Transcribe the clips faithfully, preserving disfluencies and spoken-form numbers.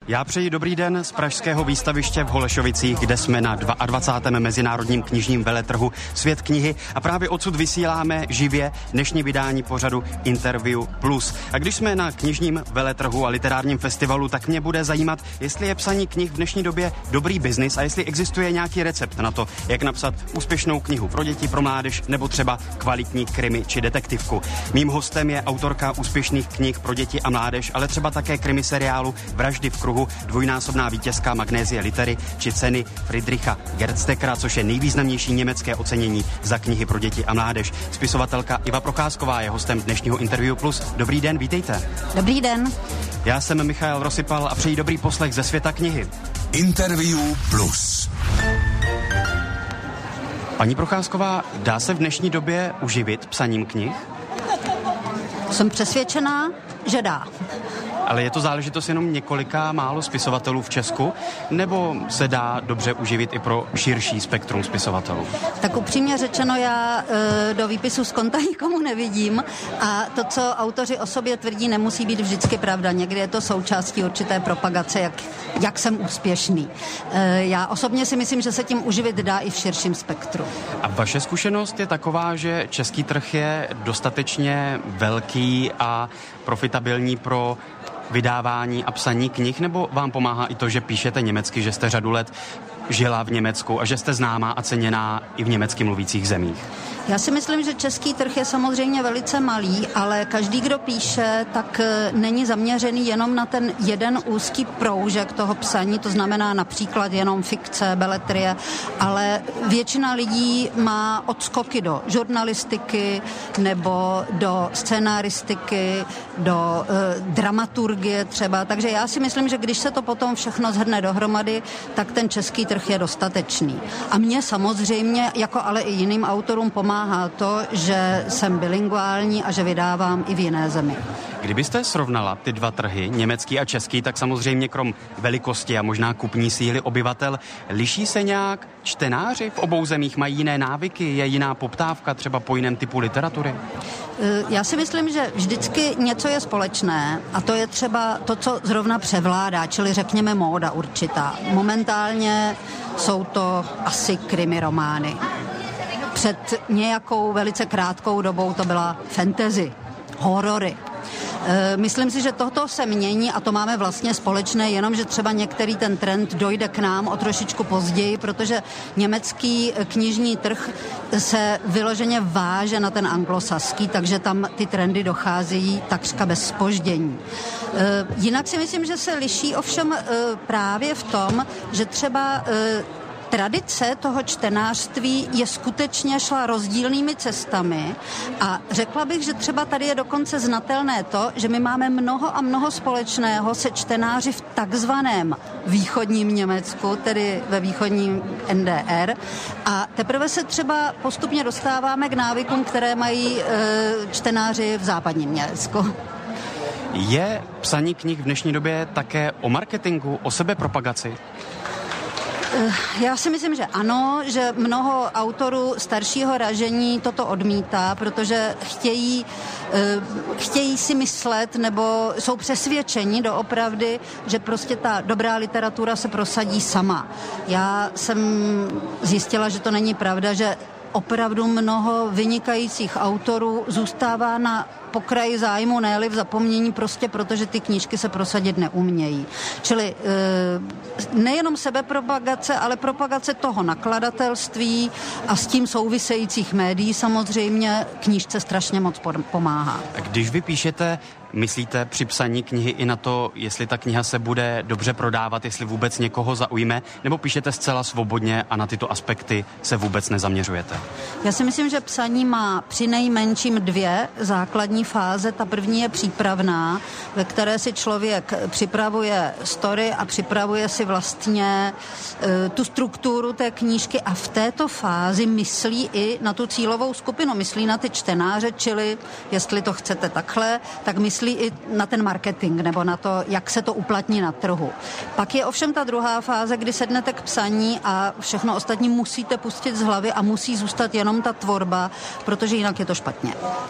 Já přeji dobrý den z pražského výstaviště v Holešovicích, kde jsme na dvacátém druhém mezinárodním knižním veletrhu Svět knihy a právě odsud vysíláme živě dnešní vydání pořadu Interview Plus. A když jsme na knižním veletrhu a literárním festivalu, tak mě bude zajímat, jestli je psaní knih v dnešní době dobrý biznis a jestli existuje nějaký recept na to, jak napsat úspěšnou knihu pro děti, pro mládež nebo třeba kvalitní krimi či detektivku. Mým hostem je autorka úspěšných knih pro děti a mládež, ale třeba také krimi seriálu Vraždy v kruhu, dvojnásobná vítězka Magnézie Litery či ceny Friedricha Gerstekera, což je nejvýznamnější německé ocenění za knihy pro děti a mládež. Spisovatelka Iva Procházková je hostem dnešního Interview Plus. Dobrý den, vítejte. Dobrý den. Já jsem Michael Rosypal a přeji dobrý poslech ze světa knihy. Interview Plus. Paní Procházková, dá se v dnešní době uživit psaním knih? Jsem přesvědčená, že dá. Ale je to záležitost jenom několika málo spisovatelů v Česku, nebo se dá dobře uživit i pro širší spektrum spisovatelů? Tak upřímně řečeno, já e, do výpisu z konta nikomu nevidím a to, co autoři o sobě tvrdí, nemusí být vždycky pravda. Někdy je to součástí určité propagace, jak, jak jsem úspěšný. E, já osobně si myslím, že se tím uživit dá i v širším spektru. A vaše zkušenost je taková, že český trh je dostatečně velký a profitabilní pro vydávání a psaní knih, nebo vám pomáhá i to, že píšete německy, že jste řadu let žila v Německu a že jste známá a ceněná i v německy mluvících zemích? Já si myslím, že český trh je samozřejmě velice malý, ale každý, kdo píše, tak není zaměřený jenom na ten jeden úzký proužek toho psaní, to znamená například jenom fikce, beletrie, ale většina lidí má odskoky do žurnalistiky nebo do scénaristiky, do e, dramaturgie třeba, takže já si myslím, že když se to potom všechno shrne dohromady, tak ten český trh je dostatečný. A mně samozřejmě, jako ale i jiným autorům, pomáhá to, že jsem bilinguální a že vydávám i v jiné zemi. Kdybyste srovnala ty dva trhy, německý a český, tak samozřejmě krom velikosti a možná kupní síly obyvatel, liší se nějak čtenáři v obou zemích? Mají jiné návyky? Je jiná poptávka třeba po jiném typu literatury? Já si myslím, že vždycky něco je společné a to je třeba to, co zrovna převládá, čili řekněme móda určitá. Momentálně jsou to asi krimi romány. Před nějakou velice krátkou dobou to byla fantasy, horory. Myslím si, že toto se mění a to máme vlastně společné, jenom že třeba některý ten trend dojde k nám o trošičku později, protože německý knižní trh se vyloženě váže na ten anglosaský, takže tam ty trendy docházejí takřka bez zpoždění. Jinak si myslím, že se liší ovšem právě v tom, že třeba tradice toho čtenářství je skutečně šla rozdílnými cestami a řekla bych, že třeba tady je dokonce znatelné to, že my máme mnoho a mnoho společného se čtenáři v takzvaném východním Německu, tedy ve východním N D R a teprve se třeba postupně dostáváme k návykům, které mají e, čtenáři v západním Německu. Je psaní knih v dnešní době také o marketingu, o sebepropagaci? Já si myslím, že ano, že mnoho autorů staršího ražení toto odmítá, protože chtějí, chtějí si myslet nebo jsou přesvědčeni doopravdy, že prostě ta dobrá literatura se prosadí sama. Já jsem zjistila, že to není pravda, že opravdu mnoho vynikajících autorů zůstává na pokraji zájmu, ne-li v zapomnění, prostě protože ty knížky se prosadit neumějí. Čili e, nejenom sebepropagace, ale propagace toho nakladatelství a s tím souvisejících médií samozřejmě knížce strašně moc pomáhá. A když vy píšete, myslíte při psaní knihy i na to, jestli ta kniha se bude dobře prodávat, jestli vůbec někoho zaujme, nebo píšete zcela svobodně a na tyto aspekty se vůbec nezaměřujete? Já si myslím, že psaní má přinejmenším dvě základní fáze. Ta první je přípravná, ve které si člověk připravuje story a připravuje si vlastně e, tu strukturu té knížky a v této fázi myslí i na tu cílovou skupinu, myslí na ty čtenáře, čili jestli to chcete takhle, tak myslí i na ten marketing nebo na to, jak se to uplatní na trhu. Pak je ovšem ta druhá fáze, kdy sednete k psaní a všechno ostatní musíte pustit z hlavy a musí zůstat jenom ta tvorba, protože jinak je to špatně. A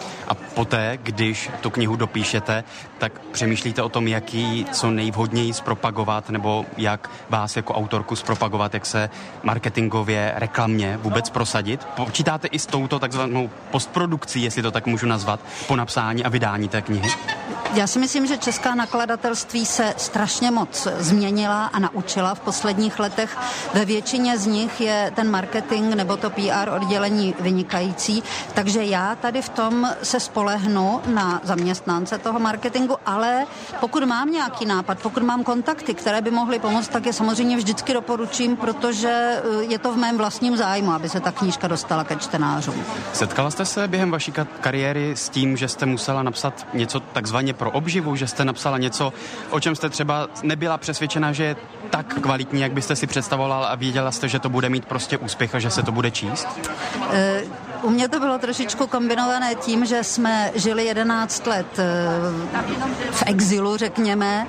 poté, když tu knihu dopíšete, tak přemýšlíte o tom, jak ji co nejvhodněji zpropagovat, nebo jak vás jako autorku zpropagovat, jak se marketingově, reklamně vůbec prosadit. Počítáte i s touto takzvanou postprodukcí, jestli to tak můžu nazvat, po napsání a vydání té knihy? Já si myslím, že česká nakladatelství se strašně moc změnila a naučila v posledních letech. Ve většině z nich je ten marketing nebo to P R oddělení vynikající, takže já tady v tom se spolehnu na zaměstnance toho marketingu, ale pokud mám nějaký nápad, pokud mám kontakty, které by mohly pomoct, tak je samozřejmě vždycky doporučím, protože je to v mém vlastním zájmu, aby se ta knížka dostala ke čtenářům. Setkala jste se během vaší kariéry s tím, že jste musela napsat něco takzvaně pro obživu, že jste napsala něco, o čem jste třeba nebyla přesvědčena, že je tak kvalitní, jak byste si představovala a věděla jste, že to bude mít prostě úspěch a že se to bude číst? E, u mě to bylo trošičku kombinované tím, že jsme žili jedenáct let v exilu, řekněme.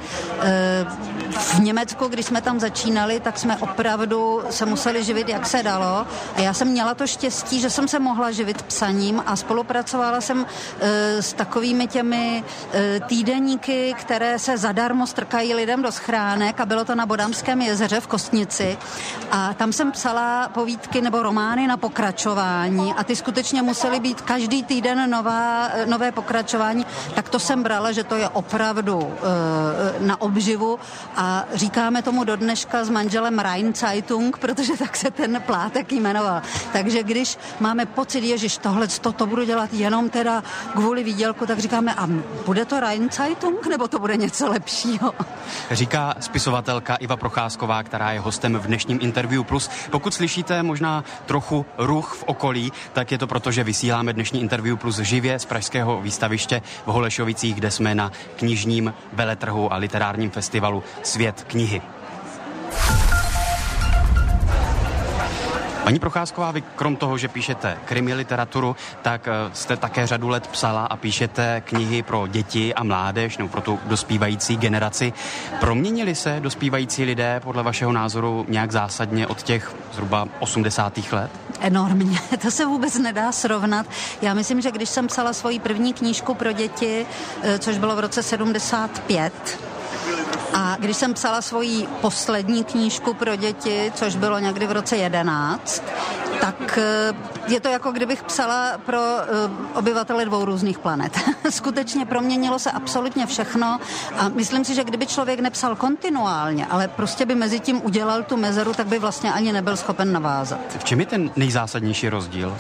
V Německu, když jsme tam začínali, tak jsme opravdu se museli živit, jak se dalo. A já jsem měla to štěstí, že jsem se mohla živit psaním a spolupracovala jsem s takovými těmi týdeníky, které se zadarmo strkají lidem do schránek, a bylo to na Bodamském jezeře v Kostnici. A tam jsem psala povídky nebo romány na pokračování a ty skutečně musely být každý týden nová, nové pokračování. Tak to jsem brala, že to je opravdu na obživu. A říkáme tomu do dneška s manželem Rheinzeitung, protože tak se ten plátek jmenoval. Takže když máme pocit, ježiš, tohle to, to budu dělat jenom teda kvůli výdělku, tak říkáme, a bude to Rheinzeitung, nebo to bude něco lepšího? Říká spisovatelka Iva Procházková, která je hostem v dnešním Interview Plus. Pokud slyšíte možná trochu ruch v okolí, tak je to proto, že vysíláme dnešní Interview Plus živě z pražského výstaviště v Holešovicích, kde jsme na knižním veletrhu a literárním festivalu Svět knihy. Paní Procházková, vy krom toho, že píšete krimi literaturu, tak jste také řadu let psala a píšete knihy pro děti a mládež, nebo pro tu dospívající generaci. Proměnili se dospívající lidé podle vašeho názoru nějak zásadně od těch zhruba osmdesátých let? Enormně, to se vůbec nedá srovnat. Já myslím, že když jsem psala svoji první knížku pro děti, což bylo v roce sedmdesát pět, a když jsem psala svoji poslední knížku pro děti, což bylo někdy v roce jedenáct, tak je to jako kdybych psala pro obyvatele dvou různých planet. Skutečně proměnilo se absolutně všechno a myslím si, že kdyby člověk nepsal kontinuálně, ale prostě by mezi tím udělal tu mezeru, tak by vlastně ani nebyl schopen navázat. V čem je ten nejzásadnější rozdíl?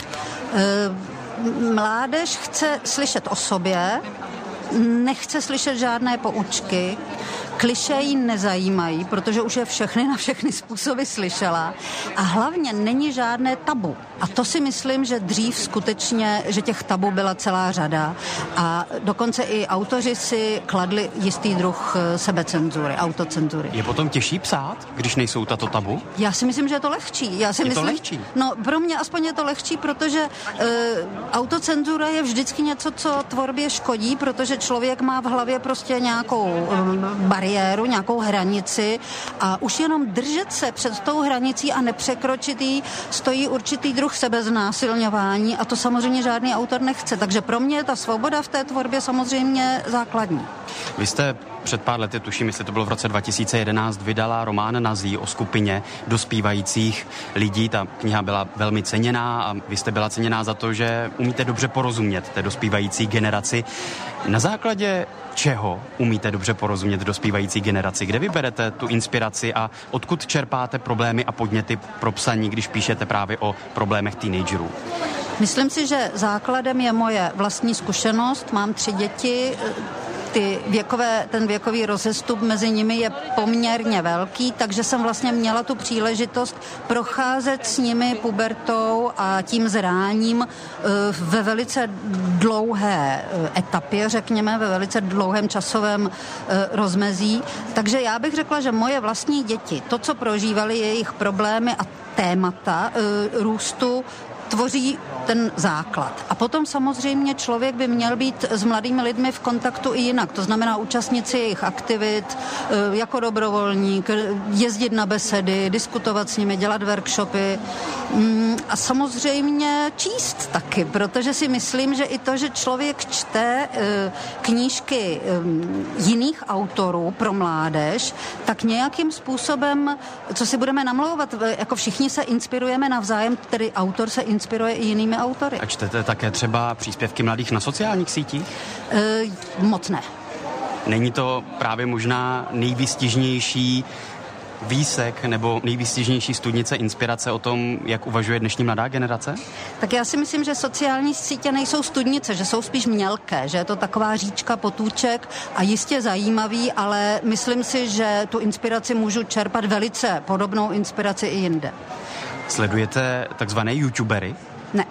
Mládež chce slyšet o sobě, nechce slyšet žádné poučky, klišé jí nezajímají, protože už je všechny na všechny způsoby slyšela a hlavně není žádné tabu. A to si myslím, že dřív skutečně, že těch tabu byla celá řada a dokonce i autoři si kladli jistý druh sebecenzury, autocenzury. Je potom těžší psát, když nejsou tato tabu? Já si myslím, že je to lehčí. Já si je myslím, to lehčí? No, pro mě aspoň je to lehčí, protože e, autocenzura je vždycky něco, co tvorbě škodí, protože člověk má v hlavě prostě nějakou e, bariéru, nějakou hranici a už jenom držet se před tou hranicí a nepřekročit jí stojí určitý druh sebeznásilňování a to samozřejmě žádný autor nechce. Takže pro mě je ta svoboda v té tvorbě samozřejmě základní. Vy jste před pár lety, tuším, jestli to bylo v roce dva tisíce jedenáct, vydala román Nazí o skupině dospívajících lidí. Ta kniha byla velmi ceněná a vy jste byla ceněná za to, že umíte dobře porozumět té dospívající generaci. Na základě čeho umíte dobře porozumět dospívající generaci? Kde vyberete tu inspiraci a odkud čerpáte problémy a podněty pro psaní, když píšete právě o problémech teenagerů? Myslím si, že základem je moje vlastní zkušenost. Mám tři děti. Ty věkové, ten věkový rozestup mezi nimi je poměrně velký, takže jsem vlastně měla tu příležitost procházet s nimi pubertou a tím zráním ve velice dlouhé etapě, řekněme, ve velice dlouhém časovém rozmezí. Takže já bych řekla, že moje vlastní děti, to, co prožívali, jejich problémy a témata růstu, tvoří ten základ. A potom samozřejmě člověk by měl být s mladými lidmi v kontaktu i jinak. To znamená účastnit si jejich aktivit jako dobrovolník, jezdit na besedy, diskutovat s nimi, dělat workshopy a samozřejmě číst taky, protože si myslím, že i to, že člověk čte knížky jiných autorů pro mládež, tak nějakým způsobem, co si budeme namlouvat, jako všichni se inspirujeme navzájem, tedy autor se inspiruje i jinými autory. A čtete také třeba příspěvky mladých na sociálních sítích? E, moc ne. Není to právě možná nejvystižnější výsek nebo nejvystižnější studnice inspirace o tom, jak uvažuje dnešní mladá generace? Tak já si myslím, že sociální sítě nejsou studnice, že jsou spíš mělké, že je to taková říčka, potůček a jistě zajímavý, ale myslím si, že tu inspiraci můžu čerpat velice podobnou inspiraci i jinde. Sledujete takzvané youtubery? Ne.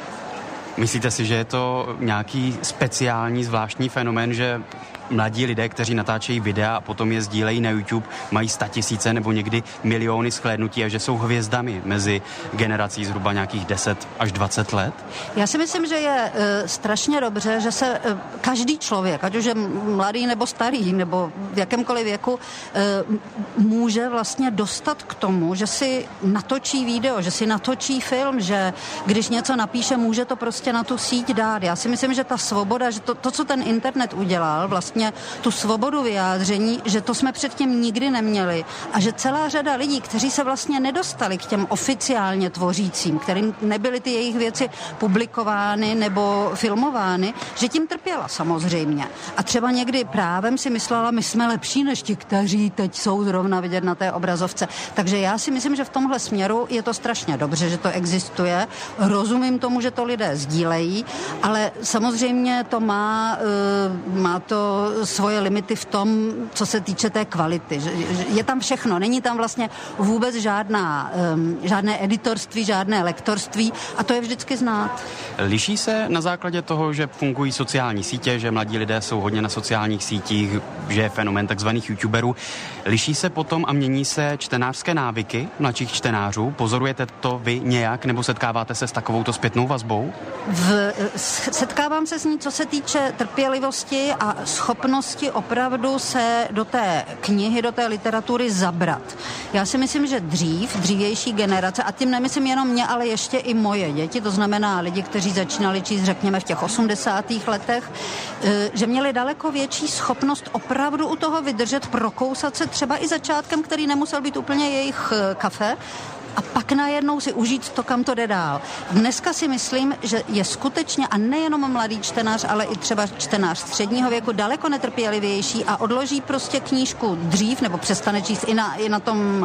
Myslíte si, že je to nějaký speciální, zvláštní fenomén, že mladí lidé, kteří natáčejí videa a potom je sdílejí na YouTube, mají statisíce nebo někdy miliony shlédnutí a že jsou hvězdami mezi generací zhruba nějakých deset až dvacet let? Já si myslím, že je e, strašně dobře, že se e, každý člověk, ať už je mladý nebo starý, nebo v jakémkoliv věku, e, může vlastně dostat k tomu, že si natočí video, že si natočí film, že když něco napíše, může to prostě na tu síť dát. Já si myslím, že ta svoboda, že to, to co ten internet udělal, vlastně tu svobodu vyjádření, že to jsme předtím nikdy neměli a že celá řada lidí, kteří se vlastně nedostali k těm oficiálně tvořícím, kterým nebyly ty jejich věci publikovány nebo filmovány, že tím trpěla samozřejmě. A třeba někdy právem si myslela, my jsme lepší než ti, kteří teď jsou zrovna vidět na té obrazovce. Takže já si myslím, že v tomhle směru je to strašně dobře, že to existuje. Rozumím tomu, že to lidé sdílejí, ale samozřejmě to má, má to svoje limity v tom, co se týče té kvality. Je tam všechno, není tam vlastně vůbec žádná, um, žádné editorství, žádné lektorství a to je vždycky znát. Liší se na základě toho, že fungují sociální sítě, že mladí lidé jsou hodně na sociálních sítích, že je fenomén takzvaných youtuberů. Liší se potom a mění se čtenářské návyky mladších čtenářů? Pozorujete to vy nějak nebo setkáváte se s takovouto zpětnou vazbou? V, setkávám se s ní, co se týče trpělivosti a schopnosti opravdu se do té knihy, do té literatury zabrat. Já si myslím, že dřív, dřívější generace, a tím nemyslím jenom mě, ale ještě i moje děti, to znamená lidi, kteří začínali číst, řekněme, v těch osmdesátých letech, že měli daleko větší schopnost opravdu u toho vydržet, prokousat se třeba i začátkem, který nemusel být úplně jejich kafe, a pak najednou si užít to, kam to jde dál. Dneska si myslím, že je skutečně, a nejenom mladý čtenář, ale i třeba čtenář středního věku, daleko netrpělivější a odloží prostě knížku dřív, nebo přestane číst i na, i na tom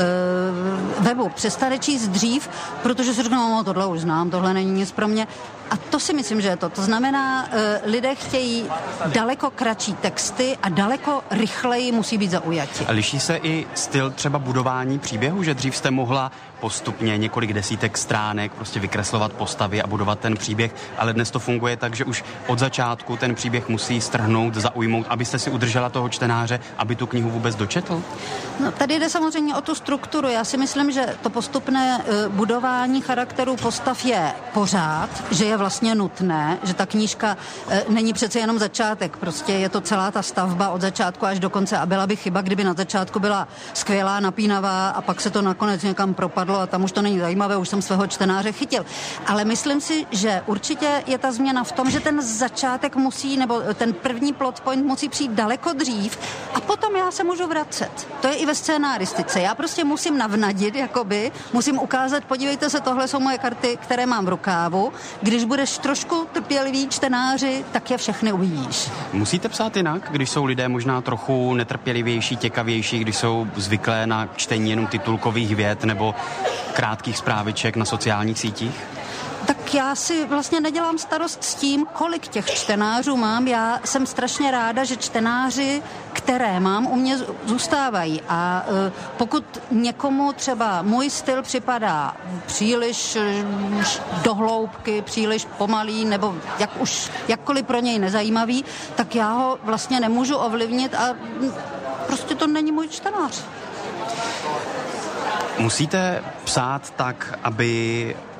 e, webu, přestane číst dřív, protože si řekne, no tohle už znám, tohle není nic pro mě. A to si myslím, že je to. To znamená, e, lidé chtějí daleko kratší texty a daleko rychleji musí být zaujati. A liší se i styl třeba budování příběhu, že dřív jste mohla postupně několik desítek stránek prostě vykreslovat postavy a budovat ten příběh, ale dnes to funguje tak, že už od začátku ten příběh musí strhnout, zaujmout, abyste si udržela toho čtenáře, aby tu knihu vůbec dočetl? No, tady jde samozřejmě o tu strukturu. Já si myslím, že to postupné uh, budování charakterů postav je pořád, že je vlastně nutné, že ta knížka uh, není přece jenom začátek, prostě je to celá ta stavba od začátku až do konce a byla by chyba, kdyby na začátku byla skvělá, napínavá a pak se to nakonec někam propadlo a tam už to není zajímavé, už jsem svého čtenáře chytil. Ale myslím si, že určitě je ta změna v tom, že ten začátek musí, nebo ten první plot point musí přijít daleko dřív a potom já se můžu vracet. To je i ve scénáristice. Já prostě musím navnadit, jakoby, musím ukázat, podívejte se, tohle jsou moje karty, které mám v rukávu. Když budeš trošku trpělivý čtenáři, tak je všechny uvidíš. Musíte psát jinak, když jsou lidé možná trochu netrpělivější, těkavější, když jsou zvyklé na čtení jenom titulkových vět nebo krátkých zpráviček na sociálních sítích? Tak já si vlastně nedělám starost s tím, kolik těch čtenářů mám. Já jsem strašně ráda, že čtenáři, které mám, u mě zůstávají. A uh, pokud někomu třeba můj styl připadá příliš do hloubky, příliš pomalý, nebo jak už, jakkoliv pro něj nezajímavý, tak já ho vlastně nemůžu ovlivnit a prostě to není můj čtenář. Musíte psát tak, aby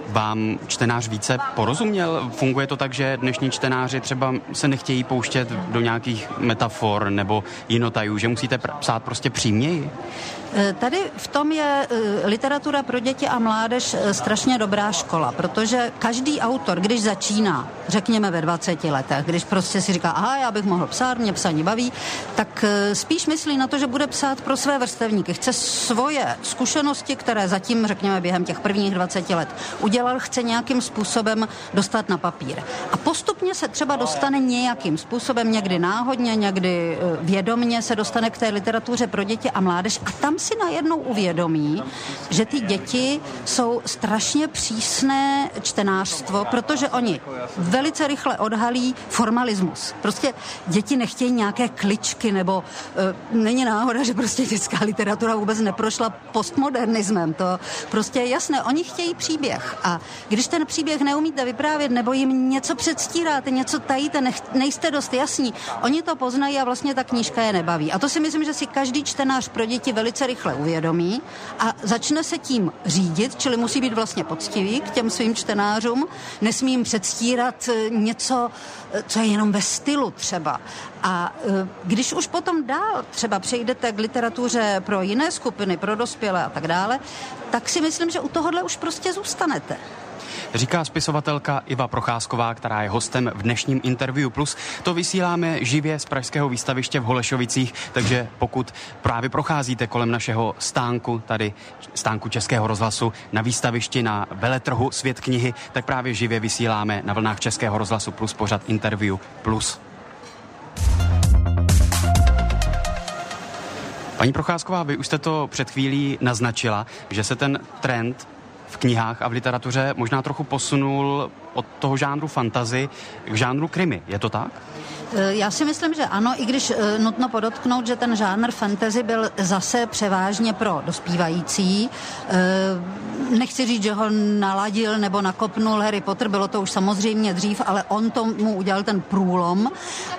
vám čtenář více porozuměl? Funguje to tak, že dnešní čtenáři třeba se nechtějí pouštět do nějakých metafor nebo jinotajů, že musíte pr- psát prostě příměji? Tady v tom je literatura pro děti a mládež strašně dobrá škola, protože každý autor, když začíná, řekněme ve dvaceti letech, když prostě si říká, aha, já bych mohl psát, mě psaní baví, tak spíš myslí na to, že bude psát pro své vrstevníky. Chce svoje zkušenosti, které zatím, řekněme, během těch prvních dvaceti let udělal, chce nějakým způsobem dostat na papír. A postupně se třeba dostane nějakým způsobem, někdy náhodně, někdy vědomně se dostane k té literatuře pro děti a mládež a tam si najednou uvědomí, že ty děti jsou strašně přísné čtenářstvo, protože oni velice rychle odhalí formalismus. Prostě děti nechtějí nějaké kličky, nebo e, není náhoda, že prostě dětská literatura vůbec neprošla postmodernismem. To prostě je jasné. Oni chtějí příběh. A když ten příběh neumíte vyprávět, nebo jim něco předstíráte, něco tajíte, nech, nejste dost jasní, oni to poznají a vlastně ta knížka je nebaví. A to si myslím, že si každý čtenář pro děti velice rychle uvědomí a začne se tím řídit, čili musí být vlastně poctivý k těm svým čtenářům, nesmí jim předstírat něco, co je jenom ve stylu třeba. A když už potom dál třeba přejdete k literatuře pro jiné skupiny, pro dospělé a tak dále, tak si myslím, že u tohohle už prostě zůstanete. Říká spisovatelka Iva Procházková, která je hostem v dnešním Interview Plus. To vysíláme živě z pražského výstaviště v Holešovicích, takže pokud právě procházíte kolem našeho stánku, tady stánku Českého rozhlasu na výstavišti na veletrhu Svět knihy, tak právě živě vysíláme na vlnách Českého rozhlasu Plus pořad Interview Plus. Paní Procházková, vy už jste to před chvílí naznačila, že se ten trend v knihách a v literatuře možná trochu posunul od toho žánru fantasy k žánru krimi. Je to tak? Já si myslím, že ano, i když nutno podotknout, že ten žánr fantasy byl zase převážně pro dospívající. Nechci říct, že ho naladil nebo nakopnul Harry Potter, bylo to už samozřejmě dřív, ale on tomu udělal ten průlom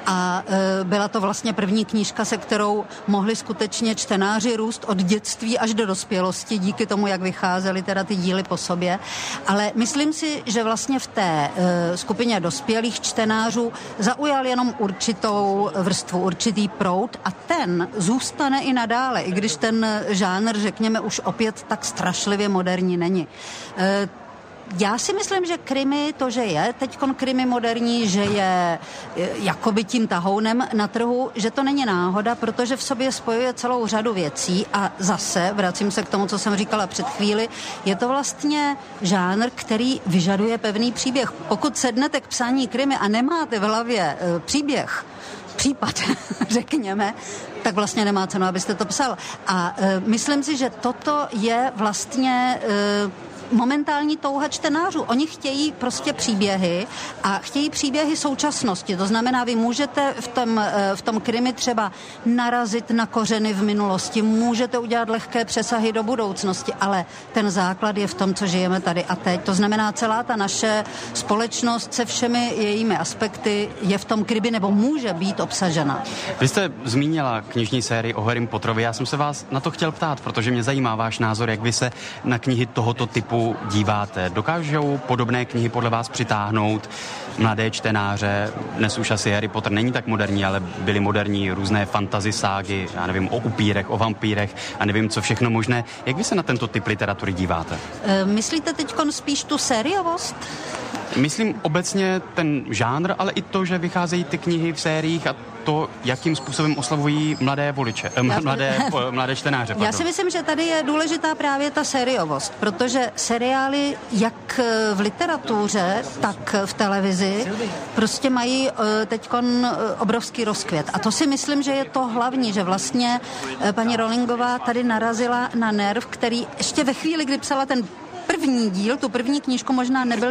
a byla to vlastně první knížka, se kterou mohli skutečně čtenáři růst od dětství až do dospělosti, díky tomu, jak vycházely teda ty díly po sobě. Ale myslím si, že vlastně v té skupině dospělých čtenářů zaujal jenom určitou vrstvu, určitý proud a ten zůstane i nadále, i když ten žánr, řekněme, už opět tak strašlivě moderní není. E, Já si myslím, že krimi, to, že je teďkon krimi moderní, že je jakoby tím tahounem na trhu, že to není náhoda, protože v sobě spojuje celou řadu věcí a zase, vracím se k tomu, co jsem říkala před chvíli, je to vlastně žánr, který vyžaduje pevný příběh. Pokud sednete k psání krimi a nemáte v hlavě e, příběh, případ, řekněme, tak vlastně nemá cenu, abyste to psal. A e, myslím si, že toto je vlastně e, momentální touha čtenářů. Oni chtějí prostě příběhy a chtějí příběhy současnosti. To znamená, vy můžete v tom, v tom krimi třeba narazit na kořeny v minulosti, můžete udělat lehké přesahy do budoucnosti, ale ten základ je v tom, co žijeme tady a teď. To znamená, celá ta naše společnost se všemi jejími aspekty je v tom krimi nebo může být obsažena. Vy jste zmínila knižní sérii o Harrym Potterovi. Já jsem se vás na to chtěl ptát, protože mě zajímá váš názor, jak vy se na knihy tohoto typu díváte. Dokážou podobné knihy podle vás přitáhnout mladé čtenáře? Dnes už asi Harry Potter není tak moderní, ale byly moderní různé fantasy ságy, já nevím, o upírech, o vampírech a nevím, co všechno možné. Jak vy se na tento typ literatury díváte? E, myslíte teďkon spíš tu sériovost? Myslím obecně ten žánr, ale i to, že vycházejí ty knihy v sériích a to, jakým způsobem oslavují mladé voliče, eh, mladé, mladé čtenáře. Pardon. Já si myslím, že tady je důležitá právě ta sériovost, protože seriály jak v literatuře, tak v televizi prostě mají teďkon obrovský rozkvět. A to si myslím, že je to hlavní, že vlastně paní Rowlingová tady narazila na nerv, který ještě ve chvíli, kdy psala ten první díl, tu první knížku možná nebyl tak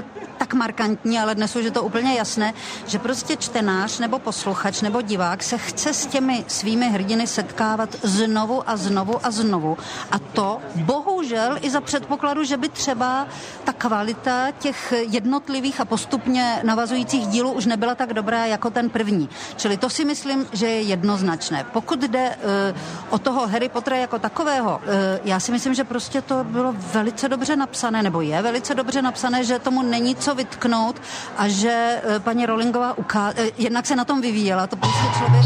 tak markantní, ale dnes už je to úplně jasné, že prostě čtenář nebo posluchač nebo divák se chce s těmi svými hrdiny setkávat znovu a znovu a znovu. A to bohužel i za předpokladu, že by třeba ta kvalita těch jednotlivých a postupně navazujících dílů už nebyla tak dobrá jako ten první. Čili to si myslím, že je jednoznačné. Pokud jde uh, o toho Harry Pottera jako takového, uh, já si myslím, že prostě to bylo velice dobře napsané, nebo je velice dobře napsané, že tomu není co vytknout a že uh, paní Rowlingová uká- uh, jednak se na tom vyvíjela, to prostě člověk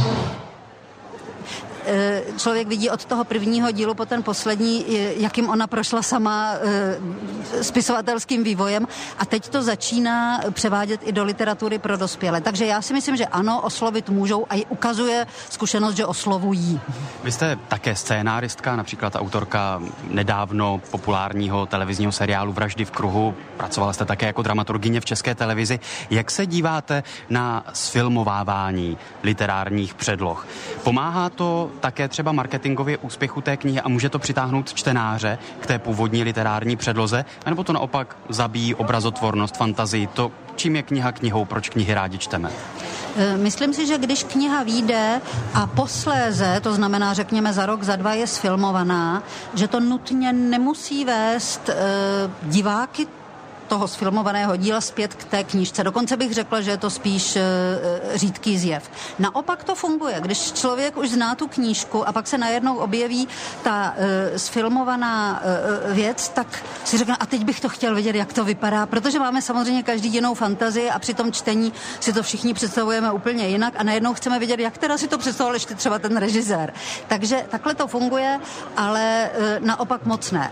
člověk vidí od toho prvního dílu po ten poslední, jakým ona prošla sama spisovatelským vývojem a teď to začíná převádět i do literatury pro dospělé. Takže já si myslím, že ano, oslovit můžou a ukazuje zkušenost, že oslovují. Vy jste také scénáristka, například autorka nedávno populárního televizního seriálu Vraždy v kruhu. Pracovala jste také jako dramaturgyně v České televizi. Jak se díváte na sfilmovávání literárních předloh? Pomáhá to také třeba marketingově úspěchu té knihy a může to přitáhnout čtenáře k té původní literární předloze, anebo to naopak zabíjí obrazotvornost, fantazii, to, čím je kniha knihou, proč knihy rádi čteme? Myslím si, že když kniha vyjde a posléze, to znamená, řekněme za rok, za dva je sfilmovaná, že to nutně nemusí vést e, diváky toho sfilmovaného díla zpět k té knížce. Dokonce bych řekla, že je to spíš e, řídký zjev. Naopak to funguje. Když člověk už zná tu knížku a pak se najednou objeví ta e, sfilmovaná e, věc, tak si řekne, a teď bych to chtěl vidět, jak to vypadá, protože máme samozřejmě každý jinou fantazii a při tom čtení si to všichni představujeme úplně jinak a najednou chceme vidět, jak teda si to představoval ještě třeba ten režisér. Takže takhle to funguje, ale e, naopak moc ne.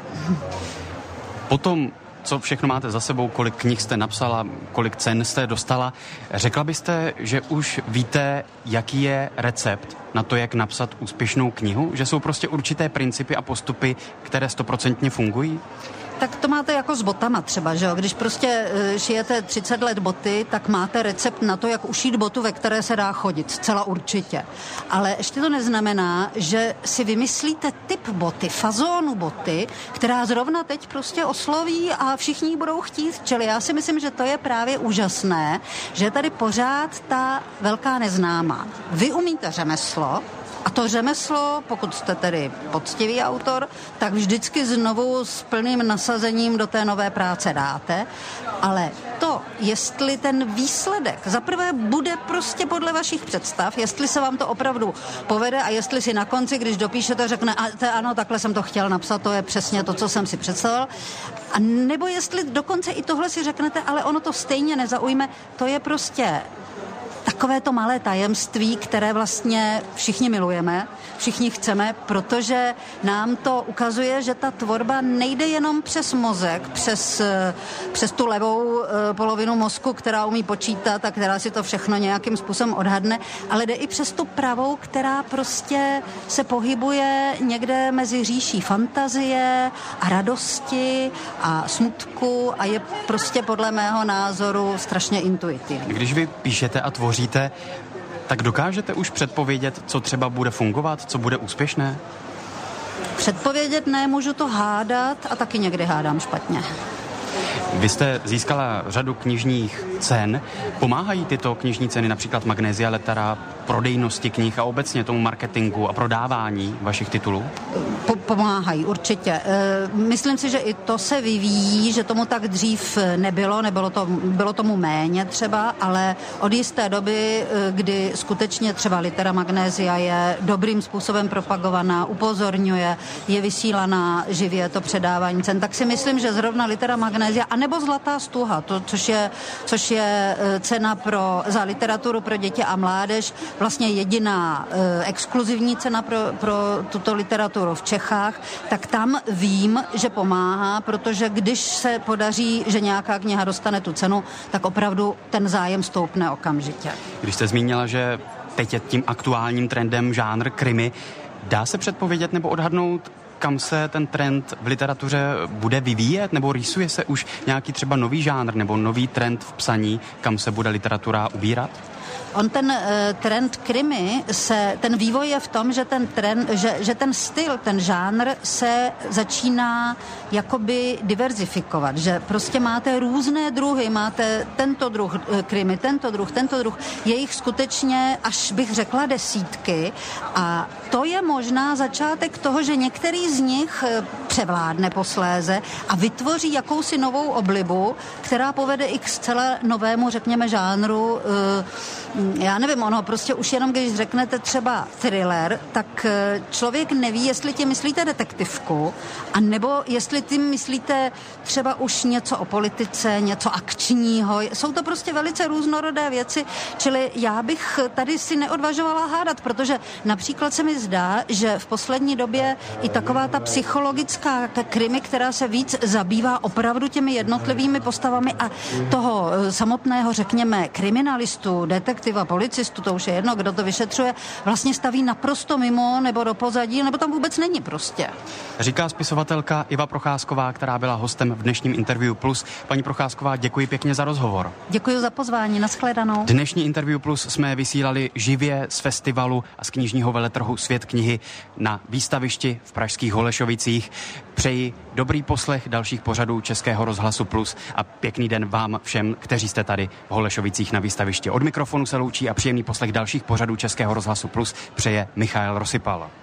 Potom co všechno máte za sebou, kolik knih jste napsala, kolik cen jste dostala. Řekla byste, že už víte, jaký je recept na to, jak napsat úspěšnou knihu? Že jsou prostě určité principy a postupy, které stoprocentně fungují? Tak to máte jako s botama třeba, že jo? Když prostě šijete třicet let boty, tak máte recept na to, jak ušít botu, ve které se dá chodit, zcela určitě. Ale ještě to neznamená, že si vymyslíte typ boty, fazónu boty, která zrovna teď prostě osloví a všichni ji budou chtít. Čili já si myslím, že to je právě úžasné, že je tady pořád ta velká neznámá. Vy umíte řemeslo, a to řemeslo, pokud jste tedy poctivý autor, tak vždycky znovu s plným nasazením do té nové práce dáte, ale to, jestli ten výsledek zaprvé bude prostě podle vašich představ, jestli se vám to opravdu povede a jestli si na konci, když dopíšete, řekne, a to, ano, takhle jsem to chtěl napsat, to je přesně to, co jsem si představil, a nebo jestli dokonce i tohle si řeknete, ale ono to stejně nezaujme, to je prostě takové to malé tajemství, které vlastně všichni milujeme, všichni chceme, protože nám to ukazuje, že ta tvorba nejde jenom přes mozek, přes, přes tu levou polovinu mozku, která umí počítat a která si to všechno nějakým způsobem odhadne, ale jde i přes tu pravou, která prostě se pohybuje někde mezi říší fantazie a radosti a smutku a je prostě podle mého názoru strašně intuitivní. Když vy píšete a tvoříte, tak dokážete už předpovědět, co třeba bude fungovat, co bude úspěšné? Předpovědět ne, můžu to hádat a taky někdy hádám špatně. Vy jste získala řadu knižních cen. Pomáhají tyto knižní ceny, například Magnesia Lettera, prodejnosti knih a obecně tomu marketingu a prodávání vašich titulů? Po- pomáhají, určitě. E, myslím si, že i to se vyvíjí, že tomu tak dřív nebylo, nebylo to, bylo tomu méně třeba, ale od jisté doby, kdy skutečně třeba Litera Magnesia je dobrým způsobem propagovaná, upozorňuje, je vysílaná živě to předávání cen, tak si myslím, že zrovna Litera Magnesia, anebo Zlatá stuha, to, což je, což je cena pro, za literaturu pro děti a mládež, vlastně jediná e, exkluzivní cena pro, pro tuto literaturu v Čechách, tak tam vím, že pomáhá, protože když se podaří, že nějaká kniha dostane tu cenu, tak opravdu ten zájem stoupne okamžitě. Když jste zmínila, že teď je tím aktuálním trendem žánr krimi, dá se předpovědět nebo odhadnout, kam se ten trend v literatuře bude vyvíjet, nebo rýsuje se už nějaký třeba nový žánr nebo nový trend v psaní, kam se bude literatura ubírat? On ten uh, trend krimi, se, ten vývoj je v tom, že ten, trend, že, že ten styl, ten žánr se začíná jakoby diverzifikovat, že prostě máte různé druhy, máte tento druh uh, krimi, tento druh, tento druh, je jich skutečně, až bych řekla, desítky a to je možná začátek toho, že některý z nich převládne posléze a vytvoří jakousi novou oblibu, která povede i k zcela novému, řekněme, žánru. Já nevím, ono prostě už jenom, když řeknete třeba thriller, tak člověk neví, jestli tím myslíte detektivku, a nebo jestli tím myslíte třeba už něco o politice, něco akčního. Jsou to prostě velice různorodé věci, čili já bych tady si neodvažovala hádat, protože například se mi zdá, že v poslední době i taková ta psychologická krimi, která se víc zabývá opravdu těmi jednotlivými postavami a toho samotného, řekněme, kriminalistu, detektiva, policistu, to už je jedno, kdo to vyšetřuje, vlastně staví naprosto mimo nebo do pozadí, nebo tam vůbec není prostě. Říká spisovatelka Iva Procházková, která byla hostem v dnešním Interview Plus. Paní Procházková, děkuji pěkně za rozhovor. Děkuji za pozvání, nashledanou. Dnešní Interview Plus jsme vysílali živě z festivalu a z knižního veletrhu Svět knihy na výstavišti v pražských Holešovicích. Přeji dobrý poslech dalších pořadů Českého rozhlasu Plus a pěkný den vám všem, kteří jste tady v Holešovicích na výstavišti. Od mikrofonu se loučí a příjemný poslech dalších pořadů Českého rozhlasu Plus přeje Michael Rosypal.